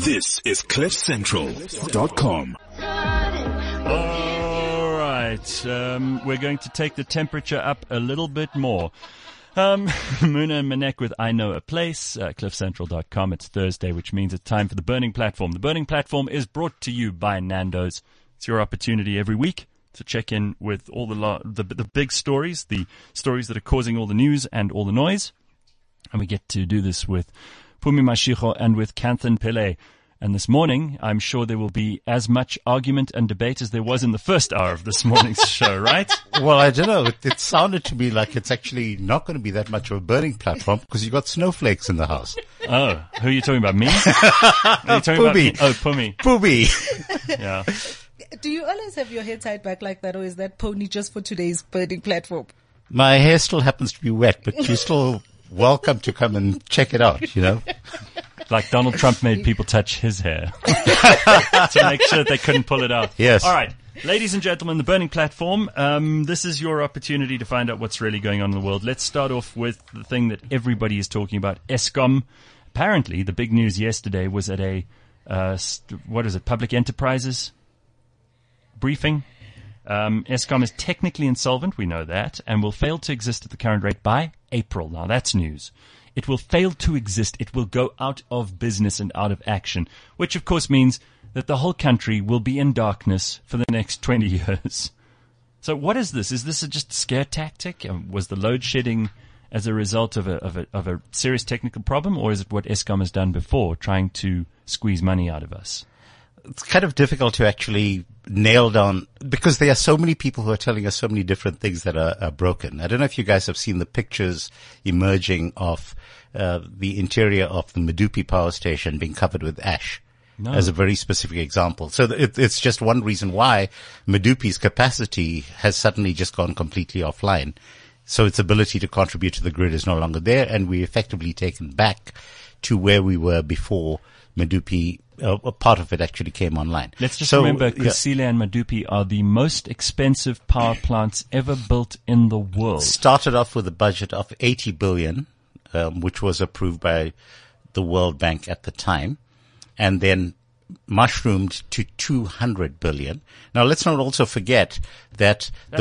This is CliffCentral.com. All right, we're going to take the temperature up a little bit more. Muna and Manek with I Know a Place, CliffCentral.com. It's Thursday, which means it's time for The Burning Platform. The Burning Platform is brought to you by Nando's. It's your opportunity every week to check in with all the big stories, the stories that are causing all the news and all the noise. And we get to do this with Phumi Mashego and with Kanthan Pillay. And this morning, I'm sure there will be as much argument and debate as there was in the first hour of this morning's show, right? Well, I don't know. It sounded to me like it's actually not going to be that much of a burning platform because you've got snowflakes in the house. Oh, who are you talking about? Me? Are you talking about me? Oh, Phumi. Phumi. Yeah. Do you always have your hair tied back like that, or is that pony just for today's burning platform? My hair still happens to be wet, but you're still welcome to come and check it out, you know? Like Donald Trump made people touch his hair to make sure that they couldn't pull it out. Yes. All right. Ladies and gentlemen, the Burning Platform. This is your opportunity to find out what's really going on in the world. Let's start off with the thing that everybody is talking about, Eskom. Apparently, the big news yesterday was at a, Public Enterprises briefing. Eskom is technically insolvent, we know that, and will fail to exist at the current rate by April. Now, that's news. It will fail to exist. It will go out of business and out of action, which of course means that the whole country will be in darkness for the next 20 years. So what is this? Is this just a scare tactic? Was the load shedding as a result of a serious technical problem, or is it what Eskom has done before, trying to squeeze money out of us? It's kind of difficult to actually nail down because there are so many people who are telling us so many different things that are broken. I don't know if you guys have seen the pictures emerging of the interior of the Medupi power station being covered with ash. No. As a very specific example. So it's just one reason why Medupi's capacity has suddenly just gone completely offline. So its ability to contribute to the grid is no longer there, and we're effectively taken back to where we were before Medupi. A part of it actually came online. Let's just remember, Kusile and Medupi are the most expensive power plants ever built in the world. Started off with a budget of 80 billion, which was approved by the World Bank at the time, and then mushroomed to 200 billion. Now, let's not also forget that that's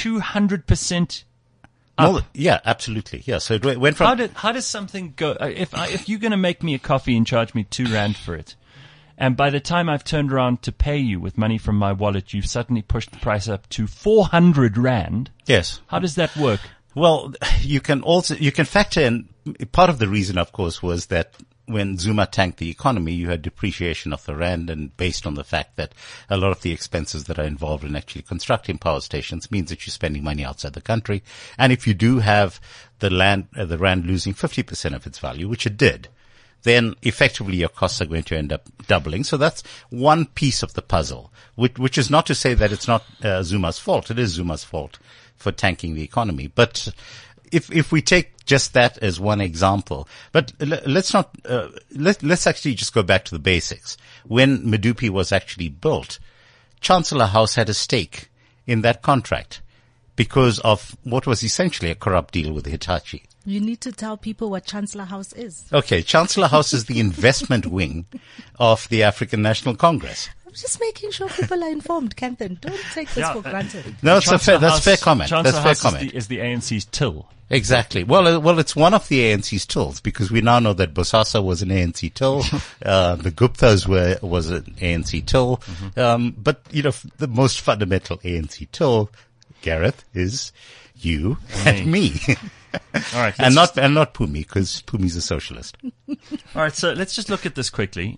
200% up. No, yeah, absolutely. Yeah. So it went from. How does something go? If you're going to make me a coffee and charge me R2 for it, and by the time I've turned around to pay you with money from my wallet, you've suddenly pushed the price up to 400 Rand. Yes. How does that work? Well, you can factor in, part of the reason, of course, was that when Zuma tanked the economy, you had depreciation of the Rand, and based on the fact that a lot of the expenses that are involved in actually constructing power stations means that you're spending money outside the country. And if you do have the Rand losing 50% of its value, which it did, then effectively your costs are going to end up doubling. So that's one piece of the puzzle, which is not to say that it's not Zuma's fault. It is Zuma's fault for tanking the economy. But if we take just that as one example, but let's actually just go back to the basics. When Medupi was actually built, Chancellor House had a stake in that contract because of what was essentially a corrupt deal with Hitachi. You need to tell people what Chancellor House is. Okay, Chancellor House is the investment wing of the African National Congress. I'm just making sure people are informed, Kanthan. Don't take this for granted. No, that's fair comment. Chancellor That's fair House comment. is the ANC's till. Exactly. Well, it's one of the ANC's tills because we now know that Bosasa was an ANC till, the Guptas was an ANC till, but the most fundamental ANC till, Gareth, is you and me. All right, and not Phumi, because Pumi's a socialist. All right, so let's just look at this quickly.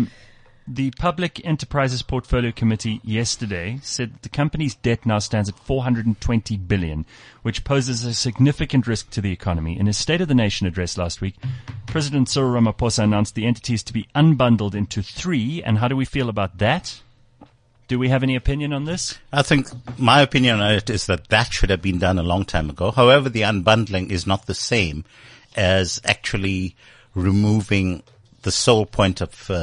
The Public Enterprises Portfolio Committee yesterday said that the company's debt now stands at 420 billion, which poses a significant risk to the economy. In his State of the Nation address last week, President Cyril Ramaphosa announced the entity is to be unbundled into 3. And how do we feel about that? Do we have any opinion on this? I think my opinion on it is that should have been done a long time ago. However, the unbundling is not the same as actually removing the sole point of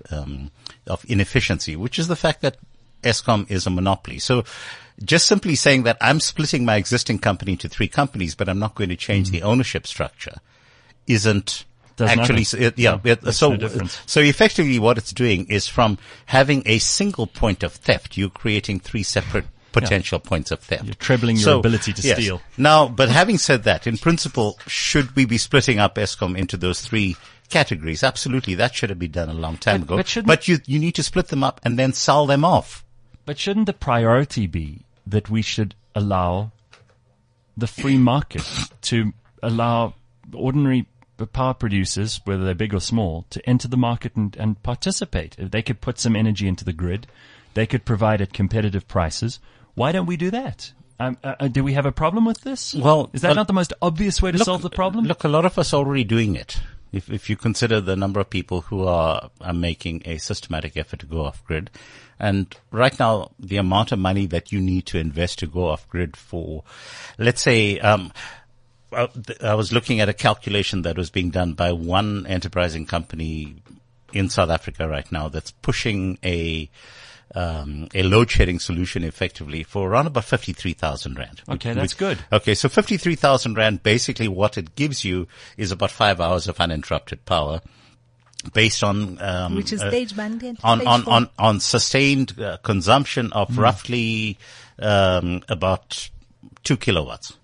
inefficiency, which is the fact that Eskom is a monopoly. So just simply saying that I'm splitting my existing company into 3 companies, but I'm not going to change the ownership structure isn't Does actually, Makes no difference. so effectively what it's doing is from having a single point of theft, you're creating three separate potential points of theft. You're trebling your ability to yes. steal. Now, but having said that, in principle, should we be splitting up Eskom into those three categories? Absolutely. That should have been done a long time ago. But you need to split them up and then sell them off. But shouldn't the priority be that we should allow the free market to allow ordinary power producers, whether they're big or small, to enter the market and participate? If they could put some energy into the grid, they could provide at competitive prices. Why don't we do that? Do we have a problem with this? Well, is that not the most obvious way to solve the problem? Look, a lot of us are already doing it. If you consider the number of people who are making a systematic effort to go off grid, and right now the amount of money that you need to invest to go off grid for, let's say, I was looking at a calculation that was being done by one enterprising company in South Africa right now that's pushing a load shedding solution effectively for around about 53,000 rand. Okay, that's good. Okay, so 53,000 rand, basically what it gives you is about 5 hours of uninterrupted power based on, which is stage band on sustained consumption of roughly, about 2 kilowatts.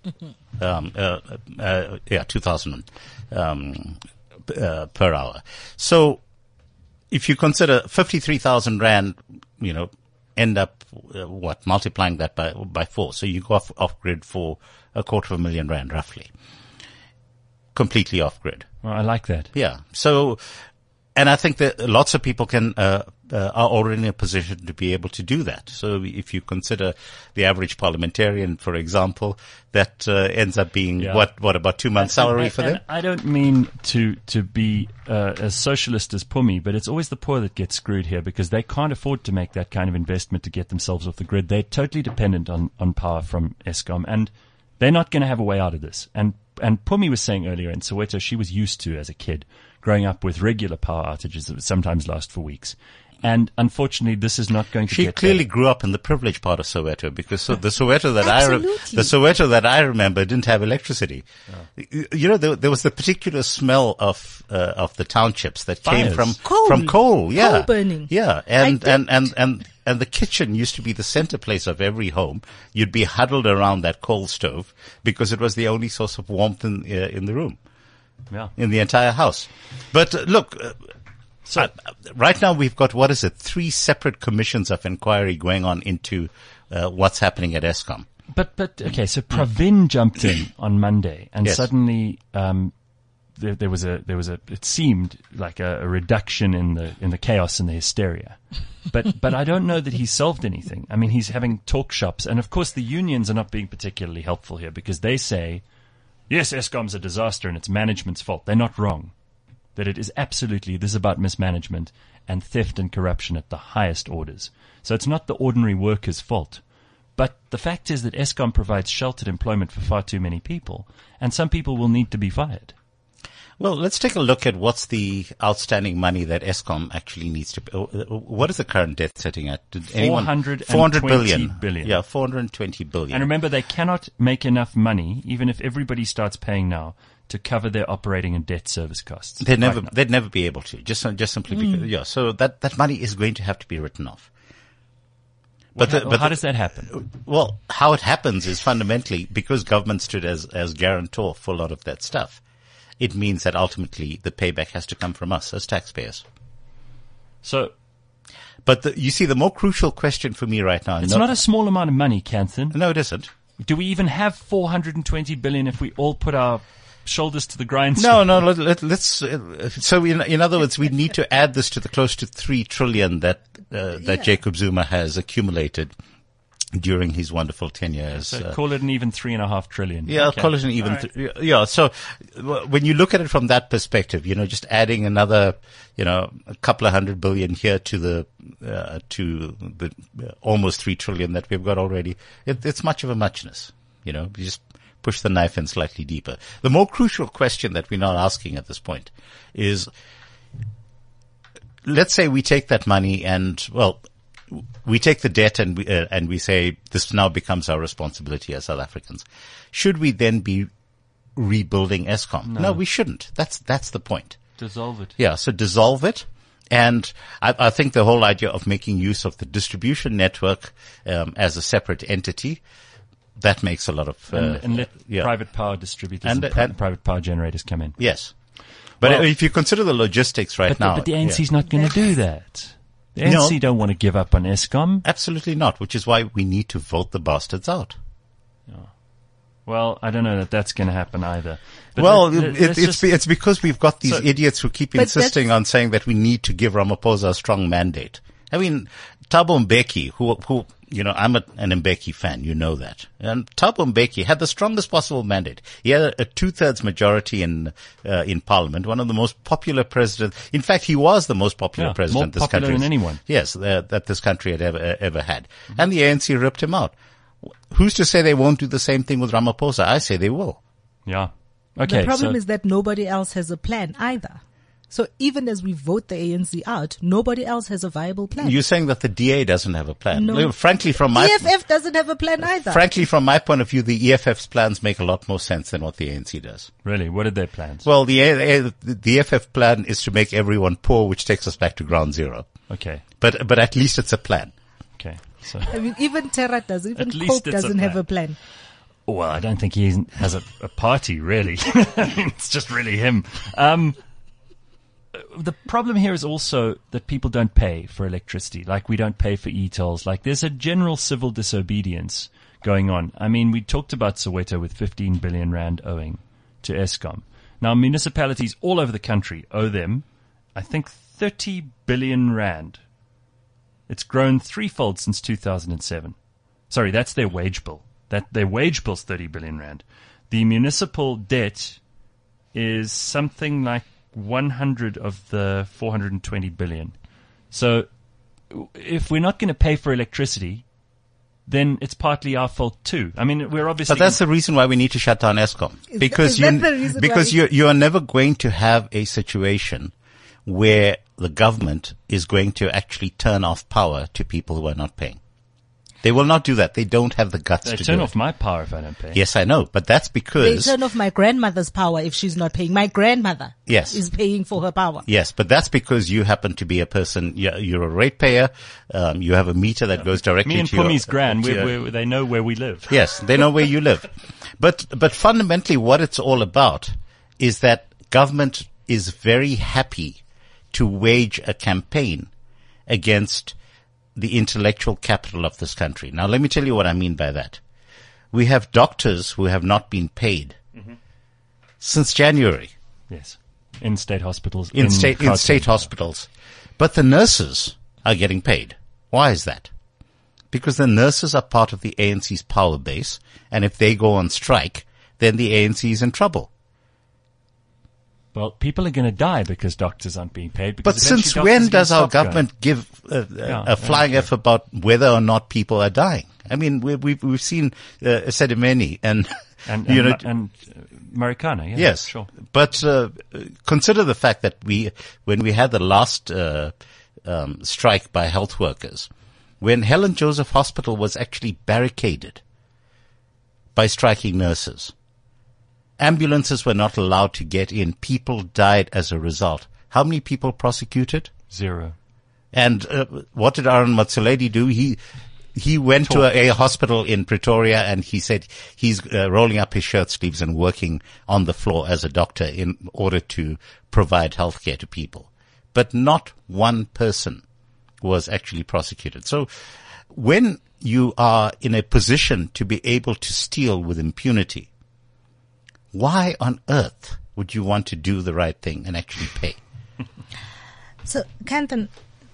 2,000, per hour. So if you consider 53,000 rand, end up, multiplying that by 4. So you go off grid for 250,000 rand roughly. Completely off grid. Well, I like that. Yeah. So, and I think that lots of people are already in a position to be able to do that. So if you consider the average parliamentarian, for example, that ends up being about 2 months' salary for them? I don't mean to be as socialist as Pumi, but it's always the poor that get screwed here because they can't afford to make that kind of investment to get themselves off the grid. They're totally dependent on power from Eskom, and they're not going to have a way out of this. And Pumi was saying earlier in Soweto, she was used to, as a kid, growing up with regular power outages that would sometimes last for weeks. And unfortunately, this is not going to get She clearly better. grew up in the privileged part of Soweto because the Soweto that I remember didn't have electricity. Oh. There was the particular smell of the townships that came from coal. Yeah. Coal burning. Yeah. And the kitchen used to be the center place of every home. You'd be huddled around that coal stove because it was the only source of warmth in the room. Yeah. In the entire house. But look, so right now we've got, 3 separate commissions of inquiry going on into what's happening at Eskom. But okay, so Pravin jumped in on Monday, and yes. suddenly there was it seemed like a reduction in the chaos and the hysteria. But I don't know that he solved anything. I mean, he's having talk shops, and of course the unions are not being particularly helpful here because they say, yes, Eskom's a disaster and it's management's fault. They're not wrong. That it is absolutely, this is about mismanagement and theft and corruption at the highest orders. So it's not the ordinary worker's fault. But the fact is that Eskom provides sheltered employment for far too many people, and some people will need to be fired. Well, let's take a look at what's the outstanding money that Eskom actually needs to pay. What is the current debt sitting at? 400 billion. Yeah, 420 billion. And remember, they cannot make enough money, even if everybody starts paying now, to cover their operating and debt service costs. They'd never be able to. Just simply because, so that money is going to have to be written off. But how does that happen? Well, how it happens is fundamentally because government stood as guarantor for a lot of that stuff. It means that ultimately the payback has to come from us as taxpayers. So, but you see, the more crucial question for me right now, it's not a small amount of money, Kanthan. No, it isn't. Do we even have 420 billion if we all put our shoulders to the grindstone? No. Let's. So in other words, we need to add this to the close to 3 trillion that Jacob Zuma has accumulated during his wonderful tenure. So call it an even 3.5 trillion. Yeah, okay. Call it an even. Yeah. So when you look at it from that perspective, just adding another, a couple of 100 billion here to the almost 3 trillion that we've got already, it's much of a muchness. You just push the knife in slightly deeper. The more crucial question that we're not asking at this point is, let's say we take that money and, we take the debt and we say this now becomes our responsibility as South Africans. Should we then be rebuilding Eskom. No, we shouldn't. That's the point. Dissolve it. Yeah, so dissolve it. And I think the whole idea of making use of the distribution network as a separate entity, that makes a lot of and let private power distributors and private power generators come in. Yes. But if you consider the logistics now. But the ANC's not going to do that. The ANC don't want to give up on Eskom. Absolutely not, which is why we need to vote the bastards out. Well, I don't know that that's going to happen either. But it's because we've got these idiots who keep insisting on saying that we need to give Ramaphosa a strong mandate. I mean, Thabo Mbeki, who I'm an Mbeki fan, you know that. And Thabo Mbeki had the strongest possible mandate. He had a 2/3 majority in parliament, one of the most popular presidents. In fact, he was the most popular president this country. More popular than anyone. Yes, that this country had ever had. Mm-hmm. And the ANC ripped him out. Who's to say they won't do the same thing with Ramaphosa? I say they will. Yeah. Okay. The problem is that nobody else has a plan either. So even as we vote the ANC out, nobody else has a viable plan. You're saying that the DA doesn't have a plan. No. Frankly, EFF doesn't have a plan either. Frankly, from my point of view, the EFF's plans make a lot more sense than what the ANC does. Really? What are their plans? Well, the EFF plan is to make everyone poor, which takes us back to ground zero. Okay. But at least it's a plan. Okay. So I mean, even Terra doesn't. Even Cope doesn't have a plan. Well, I don't think he has a party, really. It's just really him. The problem here is also that people don't pay for electricity. Like, we don't pay for e-tolls. Like, there's a general civil disobedience going on. I mean, we talked about Soweto with 15 billion rand owing to Eskom. Now, municipalities all over the country owe them, I think, 30 billion rand. It's grown threefold since 2007. Sorry, that's their wage bill. Their wage bill's 30 billion rand. The municipal debt is something like 100 of the 420 billion. So if we're not going to pay for electricity, then it's partly our fault too. I mean, we're obviously... But that's the reason why we need to shut down Eskom. Because you are never going to have a situation where the government is going to actually turn off power to people who are not paying. They will not do that. They don't have the guts to do it. They turn off my power if I don't pay. Yes, I know. But that's because... They turn off my grandmother's power if she's not paying. My grandmother is paying for her power. Yes, but that's because you happen to be a person, you're a ratepayer, you have a meter that goes directly to Me and Pumi's gran, they know where we live. Yes, they know where you live. But fundamentally what it's all about is that government is very happy to wage a campaign against the intellectual capital of this country. Now, let me tell you what I mean by that. We have doctors who have not been paid since January. Yes. In state hospitals. In state hospitals. But the nurses are getting paid. Why is that? Because the nurses are part of the ANC's power base, and if they go on strike, then the ANC is in trouble. Well, people are going to die because doctors aren't being paid. But since when does our government give a flying F about whether or not people are dying? I mean, we've seen Sedimeni and Marikana. Yeah, yes, sure. But consider the fact that when we had the last strike by health workers, when Helen Joseph Hospital was actually barricaded by striking nurses. Ambulances were not allowed to get in. People died as a result. How many people prosecuted? 0. And what did Aaron Matsuledi do? He went to a hospital in Pretoria and he said he's rolling up his shirt sleeves and working on the floor as a doctor in order to provide healthcare to people. But not one person was actually prosecuted. So when you are in a position to be able to steal with impunity, why on earth would you want to do the right thing and actually pay? So, Kanthan,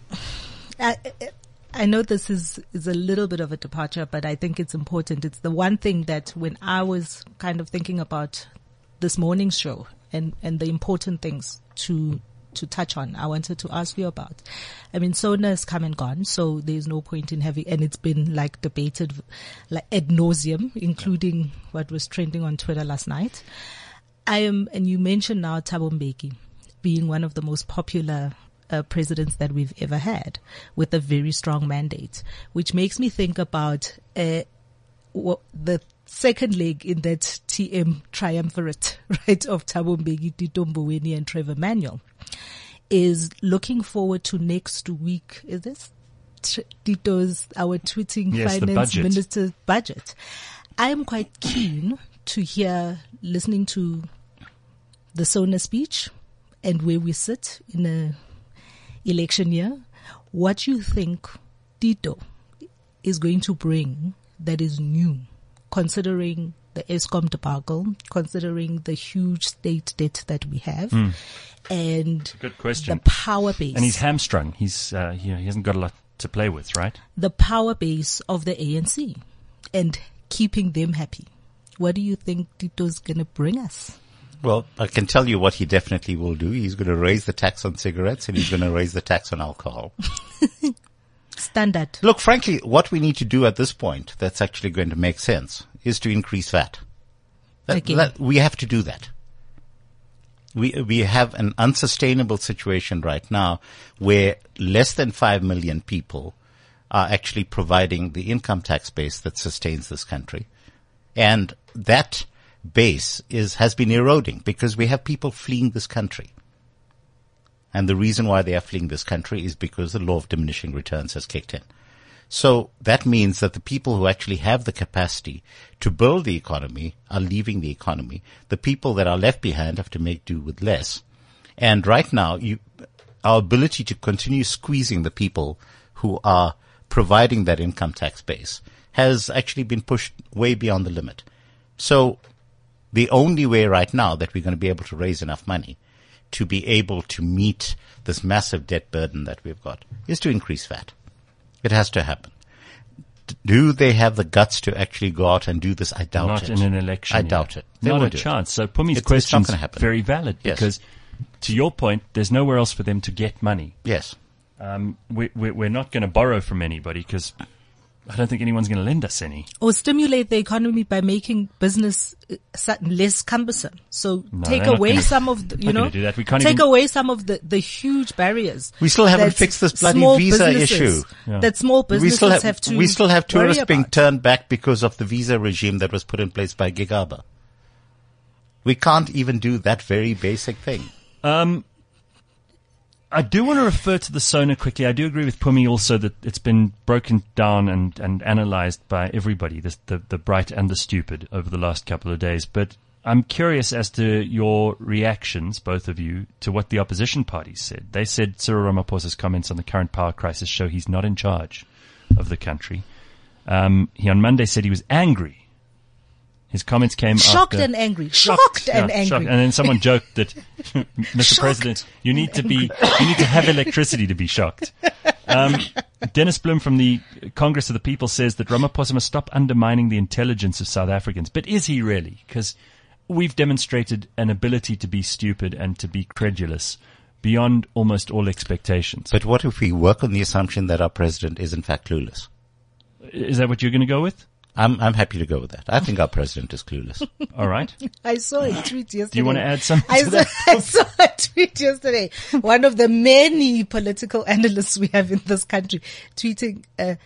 I know this is a little bit of a departure, but I think it's important. It's the one thing that when I was kind of thinking about this morning's show and the important things to touch on, I wanted to ask you about. I mean, SONA has come and gone, so there's no point in having, and it's been like debated like ad nauseum, including what was trending on Twitter last night. And you mentioned now Thabo Mbeki being one of the most popular presidents that we've ever had with a very strong mandate, which makes me think about the second leg in that TM triumvirate, right, of Thabo Mbeki, Tito Mboweni and Trevor Manuel, is looking forward to next week. Is this Tito's, our tweeting finance minister's budget? I am quite keen to hear, listening to the SONA speech and where we sit in a election year, what you think Tito is going to bring that is new, considering the Eskom debacle, considering the huge state debt that we have, and good question. The power base. And he's hamstrung. He hasn't got a lot to play with, right? The power base of the ANC and keeping them happy. What do you think Tito's going to bring us? Well, I can tell you what he definitely will do. He's going to raise the tax on cigarettes and he's going to raise the tax on alcohol. Standard. Look, frankly, what we need to do at this point that's actually going to make sense is to increase VAT. We have to do that. We have an unsustainable situation right now where less than 5 million people are actually providing the income tax base that sustains this country. And that base has been eroding because we have people fleeing this country. And the reason why they are fleeing this country is because the law of diminishing returns has kicked in. So that means that the people who actually have the capacity to build the economy are leaving the economy. The people that are left behind have to make do with less. And right now, our ability to continue squeezing the people who are providing that income tax base has actually been pushed way beyond the limit. So the only way right now that we're going to be able to raise enough money to be able to meet this massive debt burden that we've got is to increase VAT. It has to happen. Do they have the guts to actually go out and do this? I doubt it. Not in an election. I doubt it. Not a chance. So Pumi's question is very valid because, to your point, there's nowhere else for them to get money. Yes. We're not going to borrow from anybody because I don't think anyone's going to lend us any. Or stimulate the economy by making business less cumbersome. So take away some of the, do that. We can't take away some of the huge barriers. We still haven't fixed this bloody visa issue. That small businesses have to. We still have tourists being turned back because of the visa regime that was put in place by Gigaba. We can't even do that very basic thing. I do want to refer to the SONA quickly. I do agree with Pumi also that it's been broken down and analyzed by everybody, the bright and the stupid, over the last couple of days. But I'm curious as to your reactions, both of you, to what the opposition parties said. They said Cyril Ramaphosa's comments on the current power crisis show he's not in charge of the country. He on Monday said he was angry. His comments came shocked after... and angry. Shocked and angry. Shocked. And then someone joked that, Mr. President, you need to have electricity to be shocked. Dennis Bloem from the Congress of the People says that Ramaphosa must stop undermining the intelligence of South Africans. But is he really? Because we've demonstrated an ability to be stupid and to be credulous beyond almost all expectations. But what if we work on the assumption that our president is in fact clueless? Is that what you're going to go with? I'm happy to go with that. I think our president is clueless. All right. I saw a tweet yesterday. Do you want to add something to that? I saw a tweet yesterday. One of the many political analysts we have in this country tweeting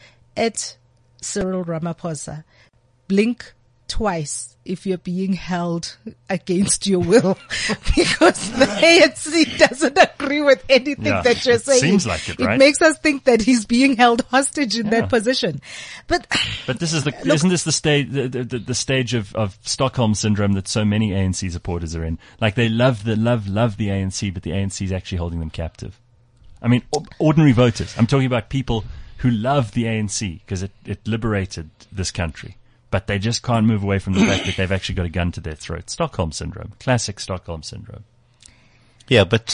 at Cyril Ramaphosa, blink twice if you're being held against your will, because the ANC doesn't agree with anything that you're saying. Seems like it, right? It makes us think that he's being held hostage in that position. But this is isn't this the stage, the stage of Stockholm syndrome that so many ANC supporters are in? Like they love the ANC, but the ANC is actually holding them captive. I mean, ordinary voters. I'm talking about people who love the ANC because it liberated this country. But they just can't move away from the fact that they've actually got a gun to their throat. Stockholm syndrome. Classic Stockholm syndrome. Yeah, but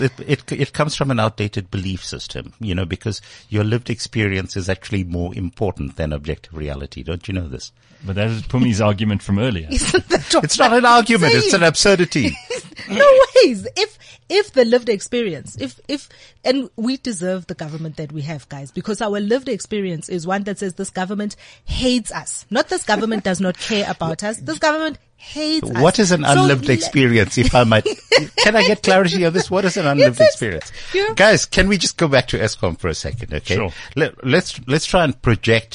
it comes from an outdated belief system, because your lived experience is actually more important than objective reality. Don't you know this? But that is Pumi's argument from earlier. It's not an argument. It's an absurdity. No ways. If the lived experience, and we deserve the government that we have, guys, because our lived experience is one that says this government hates us. Not this government does not care about us. This government hates us. What is an unlived experience, if I might? Can I get clarity on this? What is an unlived experience? Guys, can we just go back to Eskom for a second, okay? Sure. Let's try and project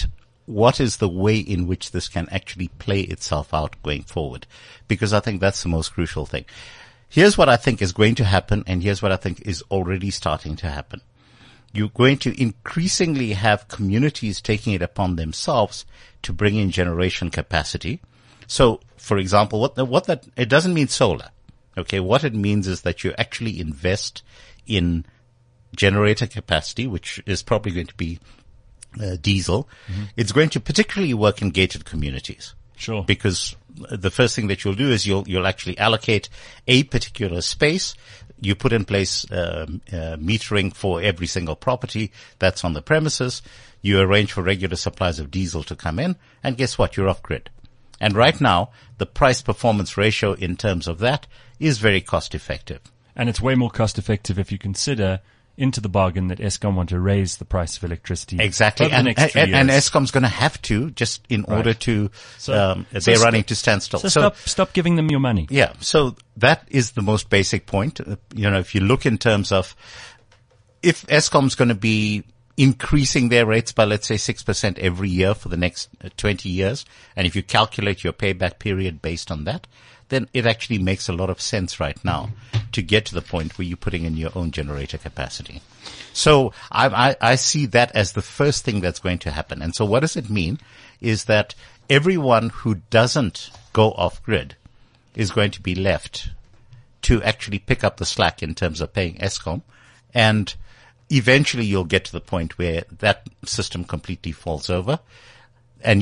what is the way in which this can actually play itself out going forward? Because I think that's the most crucial thing. Here's what I think is going to happen, and here's what I think is already starting to happen. You're going to increasingly have communities taking it upon themselves to bring in generation capacity. So, for example, it doesn't mean solar. Okay. What it means is that you actually invest in generator capacity, which is probably going to be diesel. Mm-hmm. It's going to particularly work in gated communities. Sure. Because the first thing that you'll do is you'll actually allocate a particular space. You put in place metering for every single property that's on the premises. You arrange for regular supplies of diesel to come in, and guess what? You're off grid. And right now, the price performance ratio in terms of that is very cost effective. And it's way more cost effective if you consider into the bargain that Eskom want to raise the price of electricity. Exactly. And Eskom's going to have to, just in order to, they're running to stand still. So stop giving them your money. Yeah. So that is the most basic point. If you look in terms of if Eskom's going to be increasing their rates by, let's say, 6% every year for the next 20 years, and if you calculate your payback period based on that, then it actually makes a lot of sense right now to get to the point where you're putting in your own generator capacity. So I see that as the first thing that's going to happen. And so what does it mean is that everyone who doesn't go off grid is going to be left to actually pick up the slack in terms of paying Eskom, and eventually you'll get to the point where that system completely falls over, and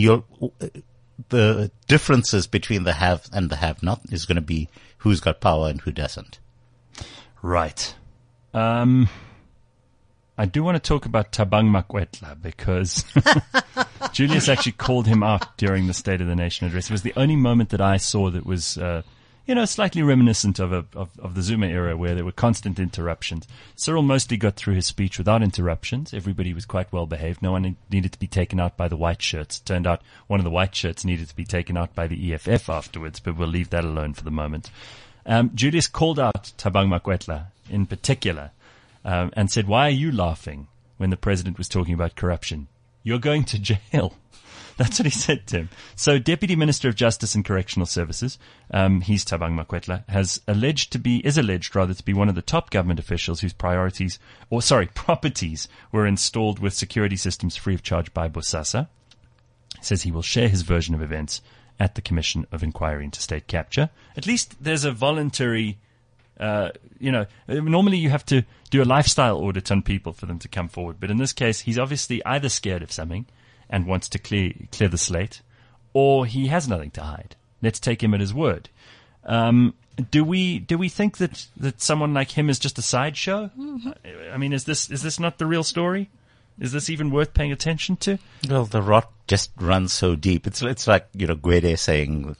the differences between the have and the have not is going to be who's got power and who doesn't. Right. I do want to talk about Thabang Makwetla because Julius actually called him out during the State of the Nation address. It was the only moment that I saw that was, slightly reminiscent of the Zuma era where there were constant interruptions. Cyril mostly got through his speech without interruptions. Everybody was quite well behaved. No one needed to be taken out by the white shirts. It turned out one of the white shirts needed to be taken out by the EFF afterwards, but we'll leave that alone for the moment. Julius called out Thabang Makwetla in particular, and said, "Why are you laughing when the president was talking about corruption? You're going to jail." That's what he said to him. So Deputy Minister of Justice and Correctional Services, he's Thabang Makwetla, is alleged to be one of the top government officials whose properties were installed with security systems free of charge by Bosasa. He says he will share his version of events at the Commission of Inquiry into State Capture. At least there's a voluntary, normally you have to do a lifestyle audit on people for them to come forward. But in this case, he's obviously either scared of something and wants to clear the slate, or he has nothing to hide. Let's take him at his word. Do we think that someone like him is just a sideshow? Mm-hmm. I mean, is this not the real story? Is this even worth paying attention to? Well, the rot just runs so deep. It's like, Gwede saying,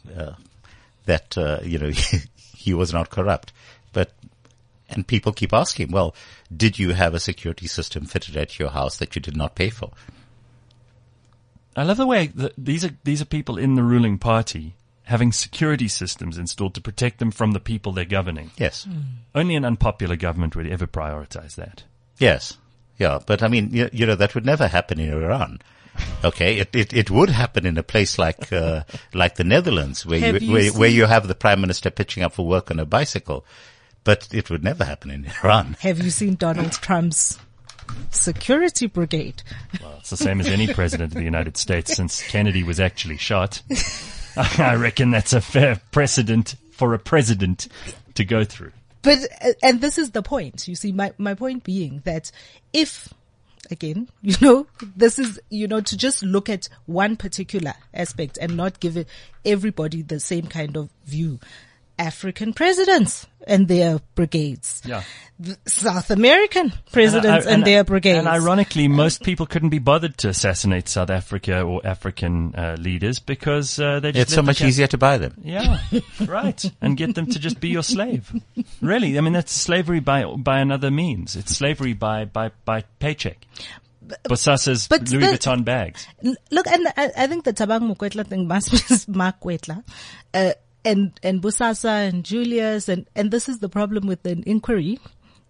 that, he was not corrupt. And people keep asking, well, did you have a security system fitted at your house that you did not pay for? I love the way that these are people in the ruling party having security systems installed to protect them from the people they're governing. Yes. Only an unpopular government would ever prioritize that. Yes. Yeah. But I mean, that would never happen in Iran. Okay. It would happen in a place like the Netherlands where you have the prime minister pitching up for work on a bicycle, but it would never happen in Iran. Have you seen Donald Trump's security brigade? Well, it's the same as any president of the United States since Kennedy was actually shot. I reckon that's a fair precedent for a president to go through. But, and this is the point. You see, my point being that if, again, this is, to just look at one particular aspect and not give everybody the same kind of view. African presidents and their brigades. Yeah. The South American presidents and their brigades. And ironically, most people couldn't be bothered to assassinate South Africa or African leaders because they just... It's so much easier to buy them. Yeah, right. And get them to just be your slave. Really, I mean, that's slavery by another means. It's slavery by paycheck. Bosasa's Louis Vuitton bags. Look, and I think the Thabang Makwetla thing must be Makwetla. And Bosasa and Julius and this is the problem with an inquiry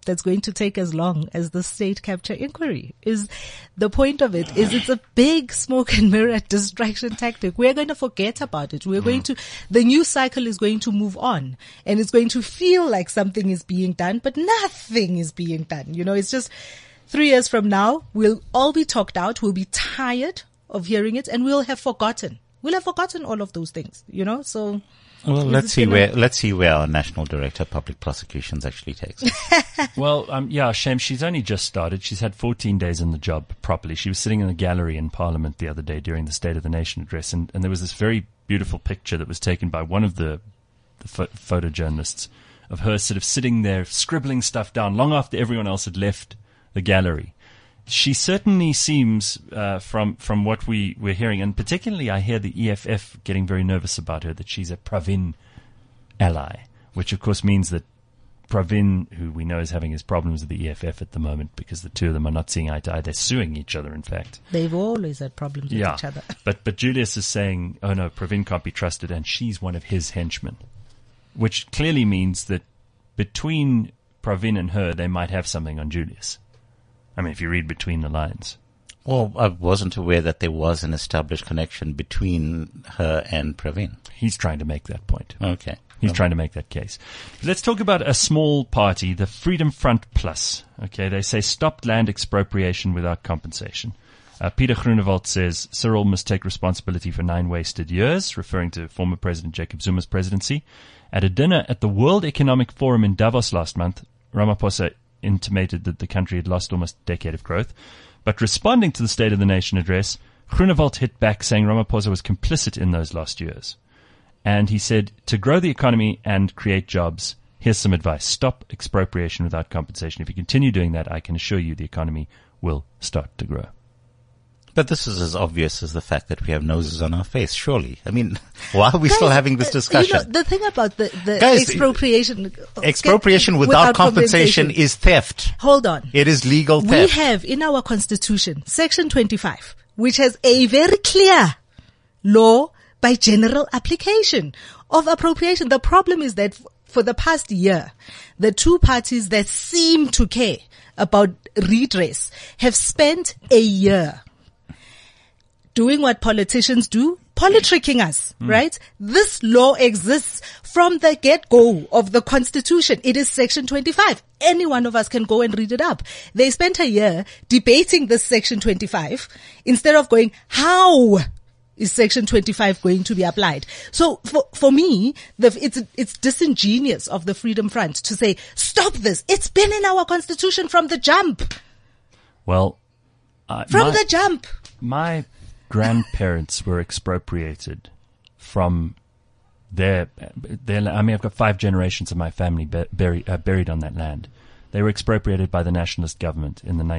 that's going to take as long as the state capture inquiry. Is the point of it is it's a big smoke and mirror distraction tactic. We're going to forget about it. We're going to, the news cycle is going to move on, and it's going to feel like something is being done, but nothing is being done. You know, it's just 3 years from now, we'll all be talked out. We'll be tired of hearing it, and we'll have forgotten. We'll have forgotten all of those things, you know, so. Well, let's see where our National Director of Public Prosecutions actually takes us. Well, yeah, shame. She's only just started. She's had 14 days in the job properly. She was sitting in the gallery in Parliament the other day during the State of the Nation address, and there was this very beautiful picture that was taken by one of the photojournalists of her sort of sitting there scribbling stuff down long after everyone else had left the gallery. She certainly seems, from what we're hearing, and particularly I hear the EFF getting very nervous about her, that she's a Pravin ally, which of course means that Pravin, who we know is having his problems with the EFF at the moment because the two of them are not seeing eye to eye. They're suing each other, in fact. They've always had problems with each other. But Julius is saying, oh no, Pravin can't be trusted, and she's one of his henchmen, which clearly means that between Pravin and her, they might have something on Julius. I mean, if you read between the lines. Well, I wasn't aware that there was an established connection between her and Pravin. He's trying to make that point. Okay. He's trying to make that case. Let's talk about a small party, the Freedom Front Plus. Okay, they say stop land expropriation without compensation. Peter Groenewald says Cyril must take responsibility for 9 wasted years, referring to former President Jacob Zuma's presidency. At a dinner at the World Economic Forum in Davos last month, Ramaphosa intimated that the country had lost almost a decade of growth. But responding to the State of the Nation address, Groenewald hit back, saying Ramaphosa was complicit in those lost years. And he said, to grow the economy and create jobs, here's some advice. Stop expropriation without compensation. If you continue doing that, I can assure you the economy will start to grow. But this is as obvious as the fact that we have noses on our face, surely. I mean, why are we still having this discussion? You know, the thing about the Guys, expropriation without compensation is theft. Hold on. It is legal theft. We have in our constitution, Section 25, which has a very clear law by general application of appropriation. The problem is that for the past year, the two parties that seem to care about redress have spent a year doing what politicians do, politicking us, right? This law exists from the get-go of the Constitution. It is Section 25. Any one of us can go and read it up. They spent a year debating this Section 25 instead of going, how is Section 25 going to be applied? So for me, it's disingenuous of the Freedom Front to say, stop this. It's been in our Constitution from the jump. Well, the jump. My grandparents were expropriated from their I mean, I've got 5 generations of my family buried on that land. They were expropriated by the nationalist government in the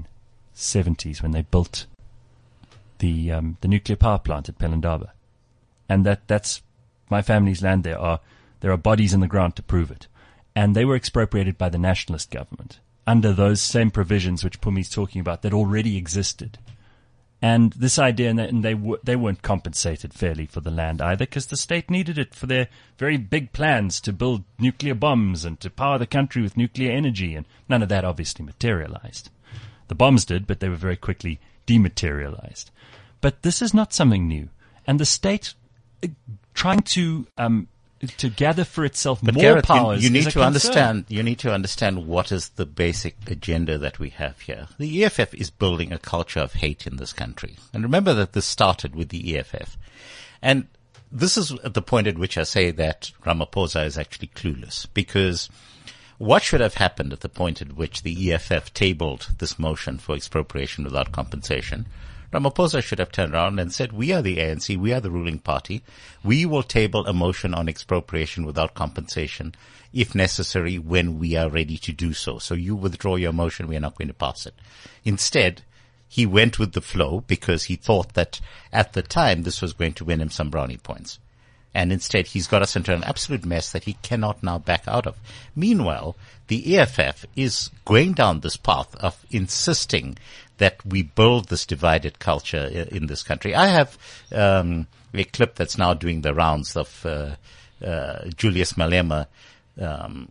1970s when they built the nuclear power plant at Pelindaba. And that's my family's land. There are bodies in the ground to prove it. And they were expropriated by the nationalist government under those same provisions which Pumi's talking about that already existed. And this idea, and they weren't compensated fairly for the land either, because the state needed it for their very big plans to build nuclear bombs and to power the country with nuclear energy, and none of that obviously materialized. The bombs did, but they were very quickly dematerialized. But this is not something new, and the state trying to gather for itself more Gareth, powers. You need to understand. You need to understand what is the basic agenda that we have here. The EFF is building a culture of hate in this country, and remember that this started with the EFF. And this is at the point at which I say that Ramaphosa is actually clueless, because what should have happened at the point at which the EFF tabled this motion for expropriation without compensation? Ramaphosa should have turned around and said, we are the ANC, we are the ruling party. We will table a motion on expropriation without compensation, if necessary, when we are ready to do so. So you withdraw your motion, we are not going to pass it. Instead, he went with the flow because he thought that at the time this was going to win him some brownie points. And instead, he's got us into an absolute mess that he cannot now back out of. Meanwhile, the EFF is going down this path of insisting that we build this divided culture in this country. I have a clip that's now doing the rounds of Julius Malema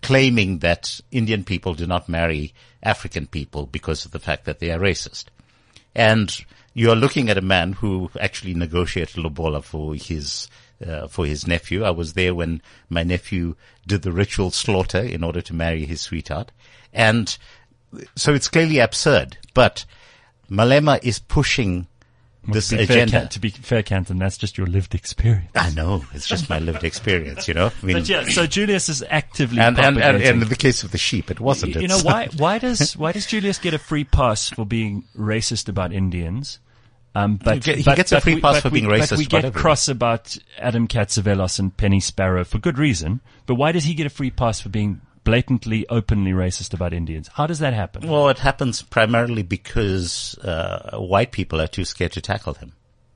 claiming that Indian people do not marry African people because of the fact that they are racist. And you are looking at a man who actually negotiated lobola for his nephew. I was there when my nephew did the ritual slaughter in order to marry his sweetheart. And so it's clearly absurd. But Malema is pushing this agenda. To be fair, Canton, that's just your lived experience. I know. It's just my lived experience, you know. I mean, But yeah, so Julius is actively and propagating. in the case of the sheep, it wasn't. You know, why does Julius get a free pass for being racist about Indians? But He gets a free pass for being racist But we about get everyone. cross about Adam Katsavelos and Penny Sparrow for good reason. But why does he get a free pass for being blatantly, openly racist about Indians? How does that happen? Well, it happens primarily because white people are too scared to tackle him.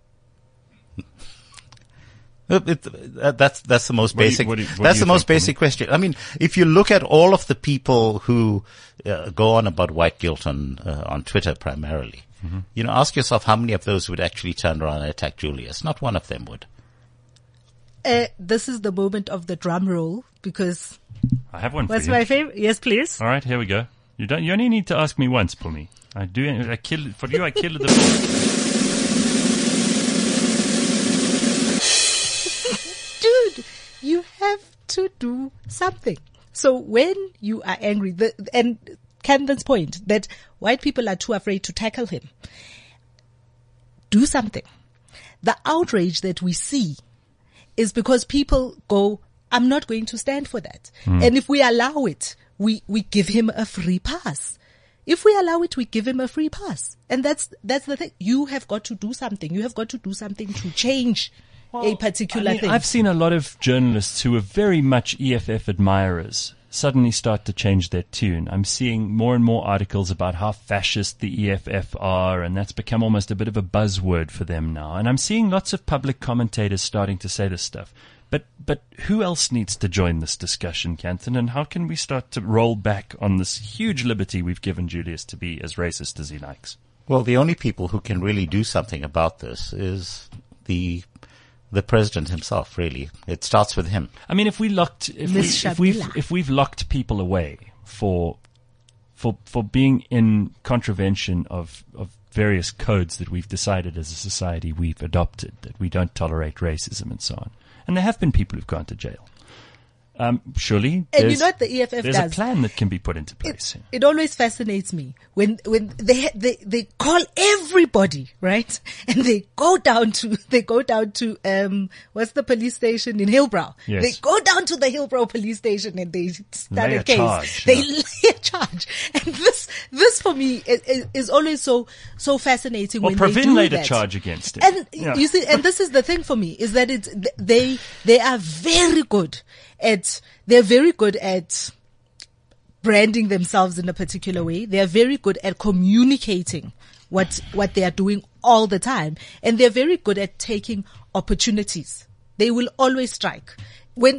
That's the most What do you- basic. what do you That's the think, most basic question. I mean, if you look at all of the people who go on about white guilt on Twitter primarily, you know, ask yourself how many of those would actually turn around and attack Julius. Not one of them would. This is the moment of the drum roll because I have one for what's you. my favorite? Yes, please. All right, here we go. You only need to ask me once, Pumi. I killed it before. Dude, you have to do something. So when you are angry, and Camden's point that white people are too afraid to tackle him, do something. The outrage that we see is because people go, I'm not going to stand for that. And if we allow it, we give him a free pass. If we allow it, we give him a free pass. And that's the thing. You have got to do something. You have got to do something to change a particular thing. I've seen a lot of journalists who are very much EFF admirers suddenly start to change their tune. I'm seeing more and more articles about how fascist the EFF are, and that's become almost a bit of a buzzword for them now. And I'm seeing lots of public commentators starting to say this stuff. But who else needs to join this discussion, Canton? And how can we start to roll back on this huge liberty we've given Julius to be as racist as he likes? Well, the only people who can really do something about this is the president himself, really. It starts with him. I mean, if we've locked people away for being in contravention of various codes that we've decided as a society we've adopted, that we don't tolerate racism and so on, and there have been people who've gone to jail. Surely, and you know what the EFF there's does? a plan that can be put into place. It always fascinates me when they call everybody, right? And they go down to what's the police station in Hillbrow? Yes. They go down to the Hillbrow police station and they start Lay a a case. charge, They yeah. lay a charge. And this for me is always so fascinating Well, when they Pravin do laid that. a charge against it. And Yeah. you see, and this is the thing for me, is that they are very good at branding themselves in a particular way. They are very good at communicating what they are doing all the time. And they're very good at taking opportunities. They will always strike. When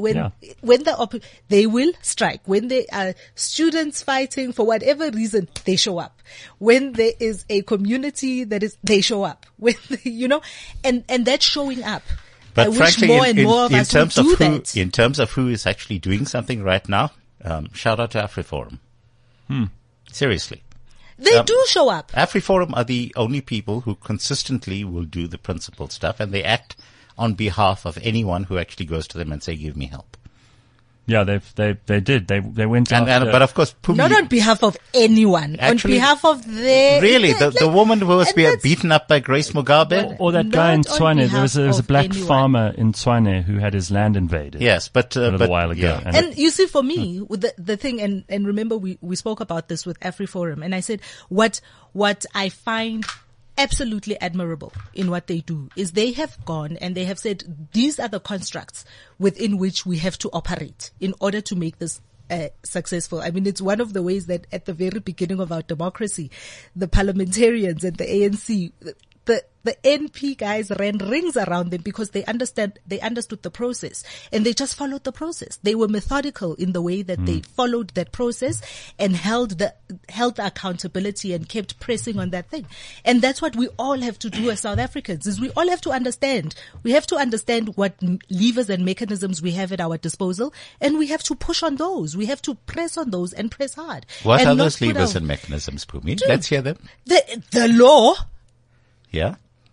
they will strike. When there are students fighting for whatever reason, they show up. When there is a community they show up. When and that showing up. But I wish frankly, more and more of us would do that. In terms of who is actually doing something right now, shout out to AfriForum. Seriously. They do show up. AfriForum are the only people who consistently will do the principled stuff, and they act on behalf of anyone who actually goes to them and say, give me help. Yeah, they did. They went after. But of course, Pumi, Not on behalf of anyone. Actually, on behalf of their... really, the woman who was and that's- beaten up by Grace Mugabe. or that guy in Not on Tshwane. There was a behalf black of anyone. farmer in Tshwane who had his land invaded. Yes, but a little while ago. yeah. And you see, for me, with the thing, and remember we spoke about this with AfriForum, and I said what I find absolutely admirable in what they do is they have gone and they have said these are the constructs within which we have to operate in order to make this successful. I mean, it's one of the ways that at the very beginning of our democracy, the parliamentarians and the ANC, the the NP guys ran rings around them because they understood the process, and they just followed the process. They were methodical in the way that they followed that process and held the accountability and kept pressing on that thing. And that's what we all have to do as South Africans, is we all have to understand. We have to understand what levers and mechanisms we have at our disposal, and we have to push on those. We have to press on those and press hard. What and are not those put levers our- and mechanisms, Pumi? Let's hear them. The law. Yeah.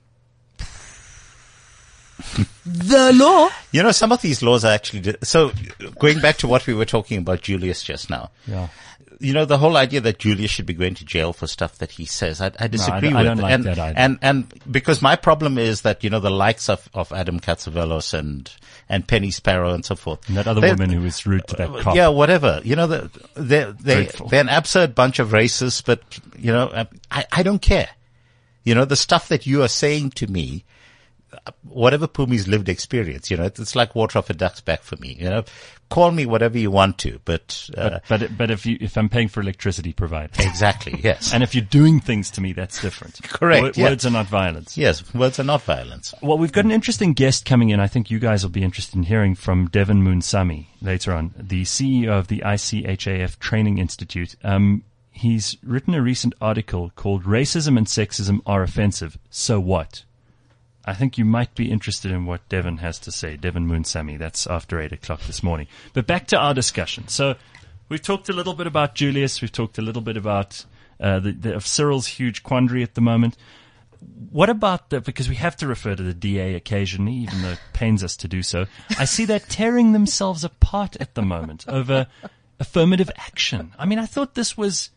The law. You know, some of these laws are actually, so going back to what we were talking about Julius just now. Yeah. You know, the whole idea that Julius should be going to jail for stuff that he says, I disagree with. I don't like that either. And because my problem is that, you know, the likes of Adam Katsavelos and Penny Sparrow and so forth. And that other woman who was rude to that cop. Yeah, whatever. You know, they're Dreadful. an absurd bunch of racists, but, you know, I don't care. You know, the stuff that you are saying to me, whatever Pumi's lived experience, you know, it's like water off a duck's back for me. You know, call me whatever you want to, but if I'm paying for electricity, provide. exactly, yes, And if you're doing things to me, that's different. Correct, yeah. Words are not violence. yes, words are not violence. Well, we've got an interesting guest coming in. I think you guys will be interested in hearing from Devin Munsami later on, the CEO of the ICHAF Training Institute. He's written a recent article called "Racism and Sexism Are Offensive. So What?" I think you might be interested in what Devin has to say. Devin Munsami, that's after 8 o'clock this morning. But back to our discussion. So we've talked a little bit about Julius. We've talked a little bit about of Cyril's huge quandary at the moment. What about because we have to refer to the DA occasionally, even though it pains us to do so. I see they're tearing themselves apart at the moment over affirmative action. I mean, I thought this was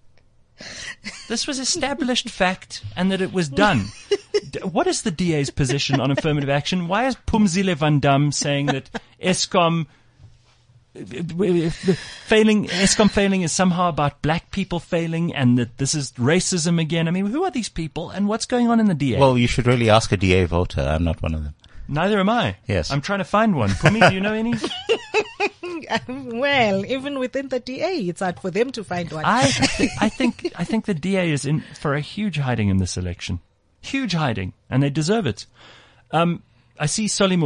established fact and that it was done. What is the DA's position on affirmative action? Why is Pumzile van Dam saying that Eskom failing is somehow about black people failing and that this is racism again? I mean, who are these people and what's going on in the DA? Well, you should really ask a DA voter. I'm not one of them. Neither am I. Yes. I'm trying to find one. Pumi, do you know any? Well, even within the DA, it's hard for them to find one. I think the DA is in for a huge hiding in this election. Huge hiding, and they deserve it. I see Soli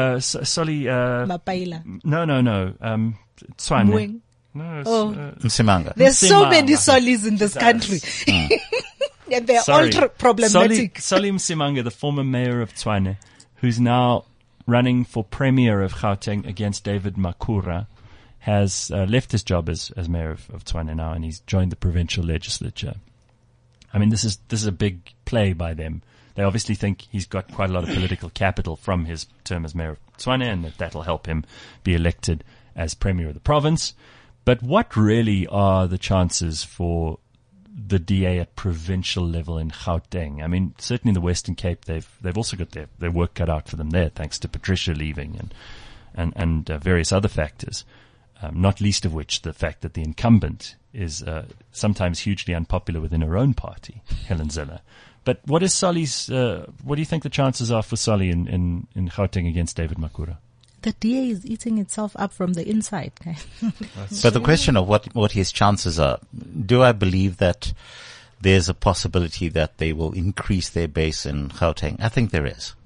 Mapaila. No. Tswane. Mweng. No, Msimanga. There's so Msimanga. many solis in this country. And they're all problematic. Soli Msimanga, the former mayor of Tswane, who's now running for premier of Gauteng against David Makura, has left his job as mayor of Tswane now, and he's joined the provincial legislature. I mean, this is a big play by them. They obviously think he's got quite a lot of political capital from his term as mayor of Tswane, and that'll help him be elected as premier of the province. But what really are the chances for the DA at provincial level in Gauteng? I mean, certainly in the Western Cape, they've also got their work cut out for them there, thanks to Patricia leaving and various other factors. Not least of which the fact that the incumbent is sometimes hugely unpopular within her own party, Helen Zille. But what is Soli's? What do you think the chances are for Soli in Gauteng against David Makura? The DA is eating itself up from the inside. But the question of what his chances are, do I believe that there's a possibility that they will increase their base in Gauteng? I think there is.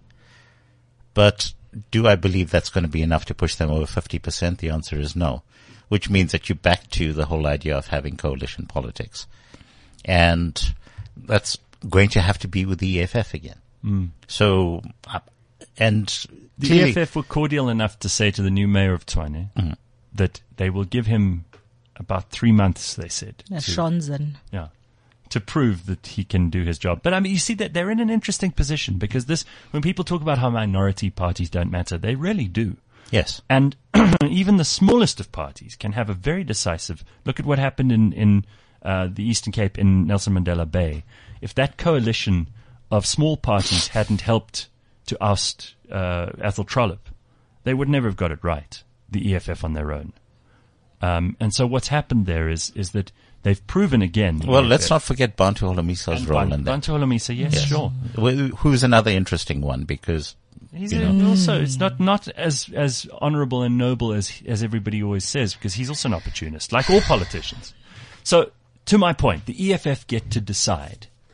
But do I believe that's going to be enough to push them over 50%? The answer is no, which means that you're back to the whole idea of having coalition politics. And that's going to have to be with the EFF again. So, and The clearly, EFF were cordial enough to say to the new mayor of Tswane that they will give him about 3 months, they said. Shonzen. To prove that he can do his job. But I mean, you see that they're in an interesting position because when people talk about how minority parties don't matter, they really do. yes. And even the smallest of parties can have a very decisive look at what happened in the Eastern Cape in Nelson Mandela Bay. If that coalition of small parties hadn't helped to oust Athol Trollip, they would never have got it right, the EFF on their own. And so what's happened there is that they've proven again. Well, let's not forget Bantu Holomisa's role in that. Bantu Holomisa, yes, sure. Who's another interesting one because He's also, it's not as honorable and noble as everybody always says, because he's also an opportunist, like all politicians. So, to my point, the EFF get to decide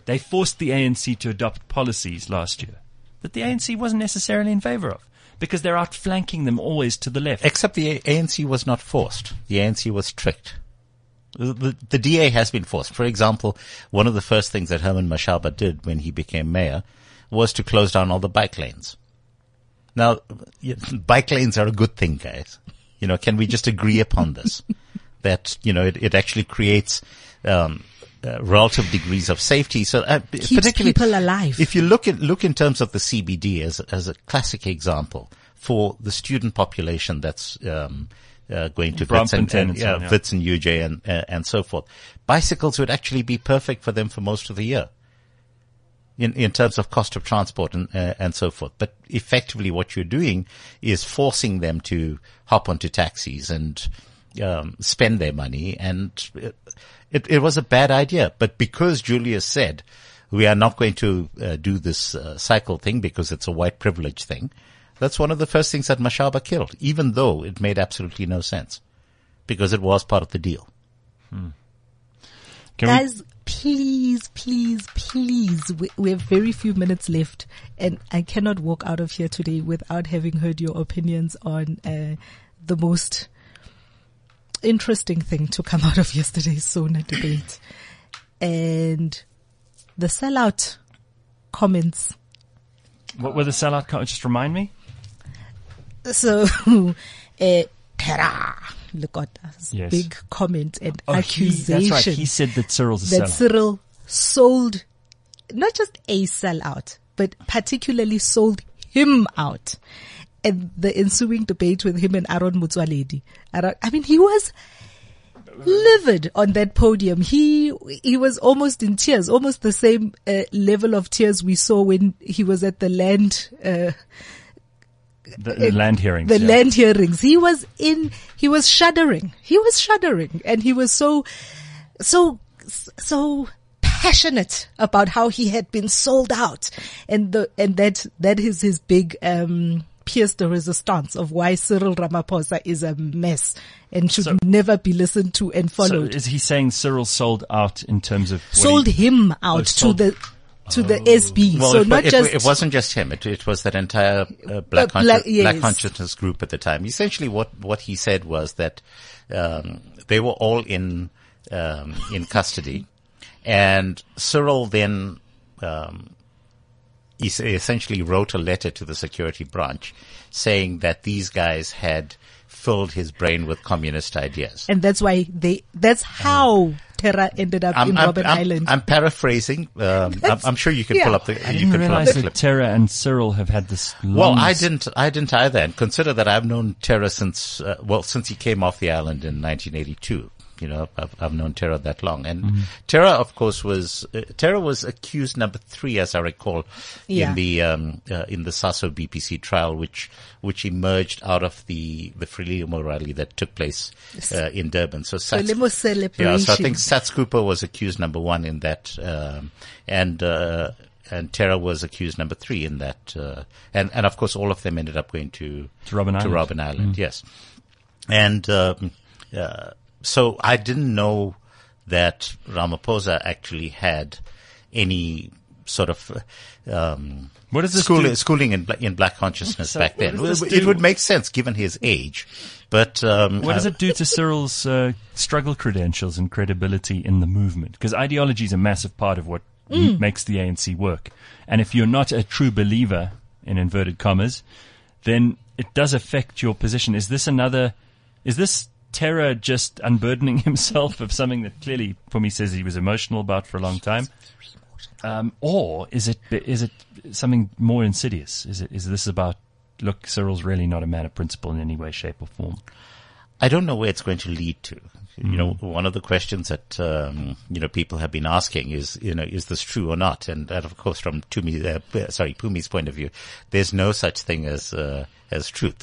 They forced the ANC to adopt policies last year that the ANC wasn't necessarily in favor of, because they're outflanking them always to the left. Except the ANC was not forced. The ANC was tricked. The DA has been forced. For example, one of the first things that Herman Mashaba did when he became mayor was to close down all the bike lanes. Now, bike lanes are a good thing, guys. Can we just agree upon this? That, it actually creates, relative degrees of safety. So, Keeps particularly people alive. If you look in terms of the CBD as a classic example for the student population that's, going to Wits and UJ and so forth, bicycles would actually be perfect for them for most of the year. In terms of cost of transport and so forth. But effectively what you're doing is forcing them to hop onto taxis and, spend their money. And it was a bad idea. But because Julius said, we are not going to do this cycle thing because it's a white privilege thing, that's one of the first things that Mashaba killed, even though it made absolutely no sense because it was part of the deal. Guys, please. We have very few minutes left, and I cannot walk out of here today without having heard your opinions on the most interesting thing to come out of yesterday's SONA debate and the sellout comments. What were the sellout comments? Just remind me. So, Terra Lekota's big comment and accusation. That's right. He said that Cyril's a sellout. Cyril sold not just a sellout, but particularly sold him out. And the ensuing debate with him and Aaron Motsoaledi. I mean, he was livid on that podium. He was almost in tears, almost the same level of tears we saw when he was at the land. The land hearings. The land hearings. He was shuddering. And he was so passionate about how he had been sold out. And that is his big, pierce the resistance of why Cyril Ramaphosa is a mess and should never be listened to and followed. So is he saying Cyril sold out in terms of sold him out to the SB? Well, so it wasn't just him. It was that entire black consciousness group at the time. Essentially, what he said was that they were all in custody, and Cyril then he essentially wrote a letter to the security branch saying that these guys had filled his brain with communist ideas. And that's why that's how Terra ended up in Robben Island. I'm paraphrasing. I'm sure you can pull up the, I didn't realize that Terra and Cyril have had this long... Well, I didn't either. And consider that I've known Terra since he came off the island in 1982. I've known Terra that long. And Terra, of course, was accused number 3, as I recall, in the SASO BPC trial, which emerged out of the Frelimo rally that took place, in Durban. So Frelimo celebration. Yeah, so I think Sats Cooper was accused number 1 in that, and Terra was accused number 3 in that, and of course all of them ended up going to Robben Island. Yes. And, so I didn't know that Ramaphosa actually had any sort of what is this schooling in black consciousness back then. It would make sense given his age, but what does it do to Cyril's struggle credentials and credibility in the movement? Because ideology is a massive part of what makes the ANC work, and if you're not a true believer, in inverted commas, then it does affect your position. Is this Terra just unburdening himself of something that clearly Phumi says he was emotional about for a long time? Or is it something more insidious? Is this about, look, Cyril's really not a man of principle in any way, shape or form? I don't know where it's going to lead to. One of the questions that, people have been asking is this true or not? And of course, from Pumi's point of view, there's no such thing as truth.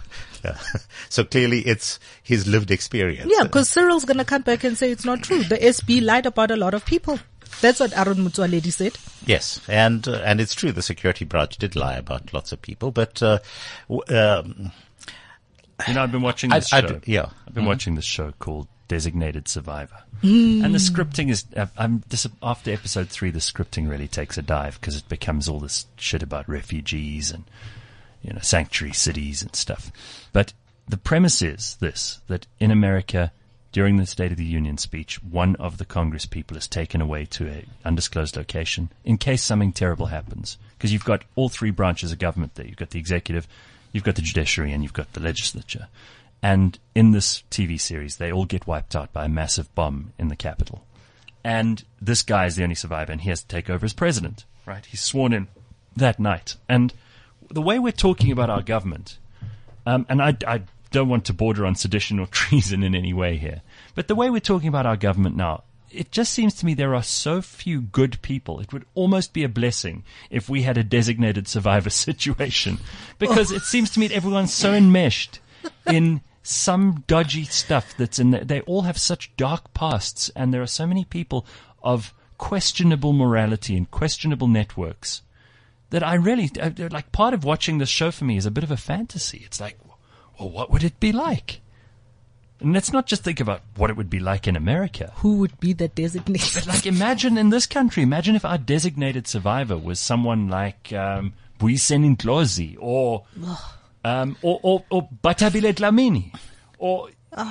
So clearly it's his lived experience. Yeah, because Cyril's going to come back and say it's not true. The SB lied about a lot of people. That's what Aaron Motsoaledi said. Yes, and it's true. The security branch did lie about lots of people, but I've been watching this show. I've been watching this show called designated survivor. And the scripting is, after episode 3, the scripting really takes a dive because it becomes all this shit about refugees and, sanctuary cities and stuff. But the premise is this, that in America, during the State of the Union speech, one of the Congress people is taken away to an undisclosed location in case something terrible happens. Because you've got all 3 branches of government there. You've got the executive, you've got the judiciary, and you've got the legislature. And in this TV series, they all get wiped out by a massive bomb in the Capitol. And this guy is the only survivor, and he has to take over as president, right? He's sworn in that night. And the way we're talking about our government, and I don't want to border on sedition or treason in any way here, but the way we're talking about our government now, it just seems to me there are so few good people. It would almost be a blessing if we had a designated survivor situation, because it seems to me that everyone's so enmeshed in some dodgy stuff that's in there. They all have such dark pasts, and there are so many people of questionable morality and questionable networks that I really, like, part of watching this show for me is a bit of a fantasy. It's like, well, what would it be like? And let's not just think about what it would be like in America. Who would be the designated? But like, imagine in this country, imagine if our designated survivor was someone like Buyiseni Ndlozi or Batabile Dlamini or,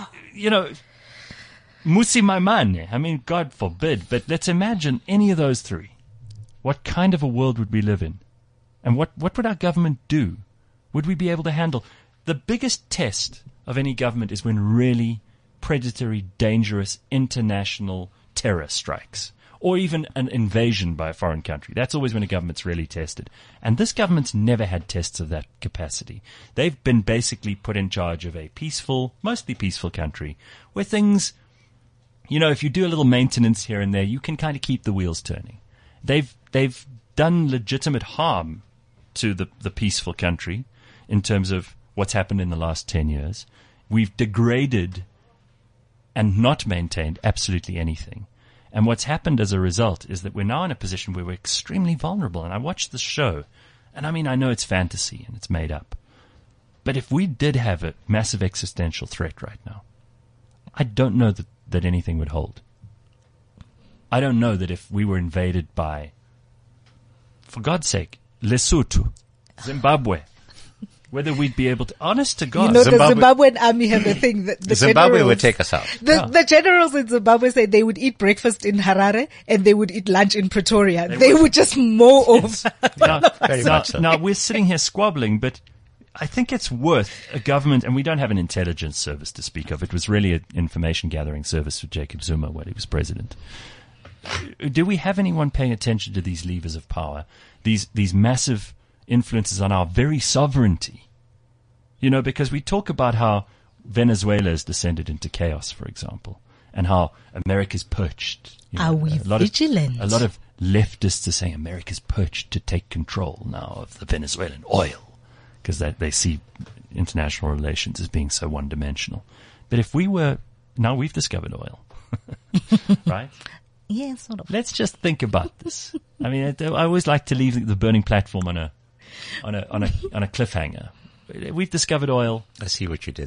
Musi Maimane. I mean, God forbid, but let's imagine any of those 3. What kind of a world would we live in? And what would our government do? Would we be able to handle? The biggest test of any government is when really predatory, dangerous, international terror strikes, or even an invasion by a foreign country. That's always when a government's really tested. And this government's never had tests of that capacity. They've been basically put in charge of a peaceful, mostly peaceful country where things, if you do a little maintenance here and there, you can kind of keep the wheels turning. They've done legitimate harm to the peaceful country in terms of what's happened in the last 10 years. We've degraded and not maintained absolutely anything. And what's happened as a result is that we're now in a position where we're extremely vulnerable. And I watched the show, and I know it's fantasy and it's made up. But if we did have a massive existential threat right now, I don't know that anything would hold. I don't know that if we were invaded by, for God's sake, Lesotho, Zimbabwe, whether we'd be able to, honest to God. The Zimbabwean army have a thing that the Zimbabwe would take us out. The generals in Zimbabwe said they would eat breakfast in Harare and they would eat lunch in Pretoria. They would just mow over. Very much so. Now, we're sitting here squabbling, but I think it's worth a government, and we don't have an intelligence service to speak of. It was really an information gathering service for Jacob Zuma while he was president. Do we have anyone paying attention to these levers of power, these massive influences on our very sovereignty? Because we talk about how Venezuela has descended into chaos, for example, and how America's perched. Are we vigilant? A lot of leftists are saying America's perched to take control now of the Venezuelan oil because they see international relations as being so one-dimensional. But if we were, now we've discovered oil, right? Yeah, sort of. Let's just think about this. I always like to leave the burning platform on a cliffhanger. We've discovered oil. I see what you did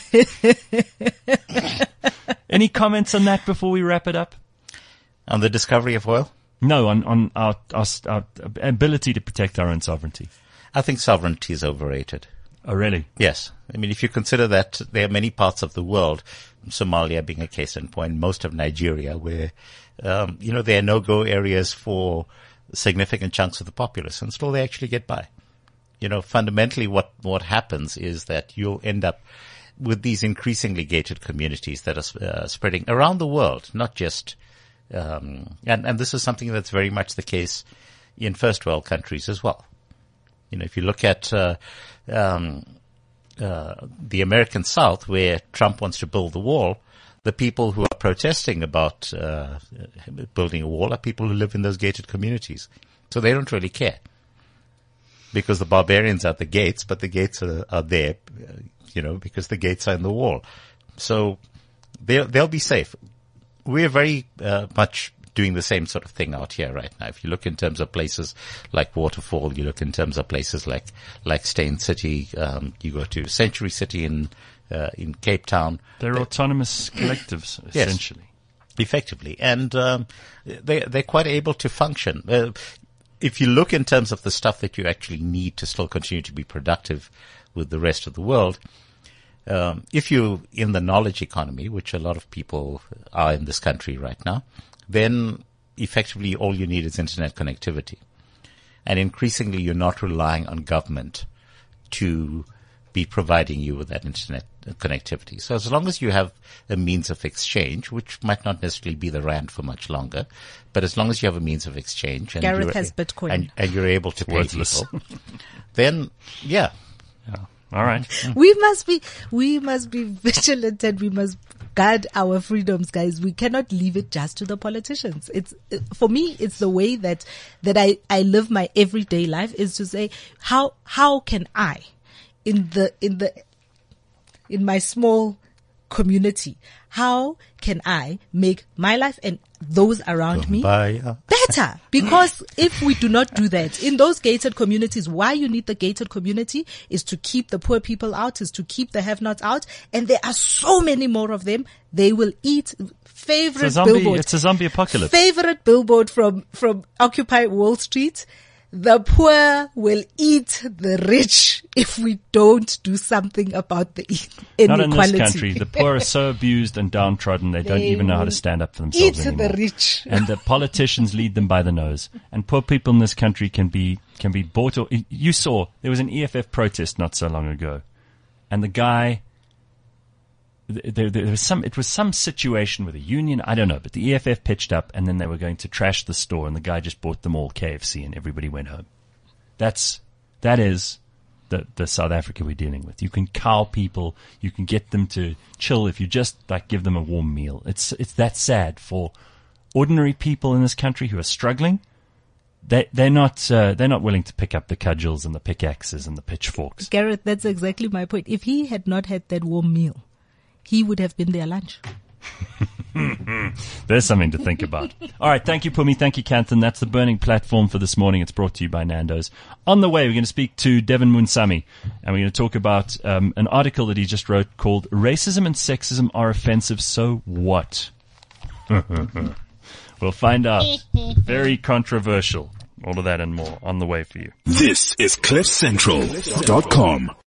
there. Any comments on that before we wrap it up? On the discovery of oil? No, on our ability to protect our own sovereignty. I think sovereignty is overrated. Oh, really? Yes. If you consider that there are many parts of the world, Somalia being a case in point, most of Nigeria, where, there are no-go areas for significant chunks of the populace, and still they actually get by. Fundamentally what happens is that you'll end up with these increasingly gated communities that are spreading around the world, not just, and this is something that's very much the case in first world countries as well. If you look at, the American South, where Trump wants to build the wall, the people who are protesting about, building a wall are people who live in those gated communities. So they don't really care. Because the barbarians are at the gates, but the gates are there, because the gates are in the wall. So they'll be safe. We're very much doing the same sort of thing out here right now. If you look in terms of places like Waterfall, you look in terms of places like Steyn City, you go to Century City in in Cape Town. They're autonomous collectives, essentially. Effectively. And they're quite able to function. If you look in terms of the stuff that you actually need to still continue to be productive with the rest of the world, if you're in the knowledge economy, which a lot of people are in this country right now, then effectively all you need is internet connectivity. And increasingly you're not relying on government to be providing you with that internet connectivity. So as long as you have a means of exchange, which might not necessarily be the rand for much longer, but as long as you have a means of exchange and Gareth has Bitcoin and you're able to pay people, then yeah. All right. We must be vigilant, and we must guard our freedoms, guys. We cannot leave it just to the politicians. For me, it's the way that I live my everyday life, is to say, how can I, in my small community, how can I make my life and those around me better? Because if we do not do that in those gated communities, why you need the gated community is to keep the poor people out, is to keep the have-nots out. And there are so many more of them. They will eat. It's a zombie apocalypse. Favorite billboard from Occupy Wall Street. The poor will eat the rich if we don't do something about the inequality. Not in this country. The poor are so abused and downtrodden, they don't even know how to stand up for themselves anymore. Eat the rich. And the politicians lead them by the nose. And poor people in this country can be bought. You saw there was an EFF protest not so long ago, and the guy. There was some situation with a union, I don't know, but the EFF pitched up and then they were going to trash the store and the guy just bought them all KFC and everybody went home. That is the South Africa we're dealing with. You can cow people, you can get them to chill if you just give them a warm meal. It's that sad for ordinary people in this country who are struggling. They're not willing to pick up the cudgels and the pickaxes and the pitchforks. Gareth, that's exactly my point. If he had not had that warm meal, he would have been their lunch. There's something to think about. All right. Thank you, Pumi. Thank you, Kanthan. That's the Burning Platform for this morning. It's brought to you by Nando's. On the way, we're going to speak to Devin Munsami, and we're going to talk about an article that he just wrote called Racism and Sexism Are Offensive, So What? We'll find out. Very controversial. All of that and more on the way for you. This is CliffCentral.com.